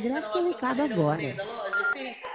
direto pro nossa Ricardo família, no agora. meio da loja, assim?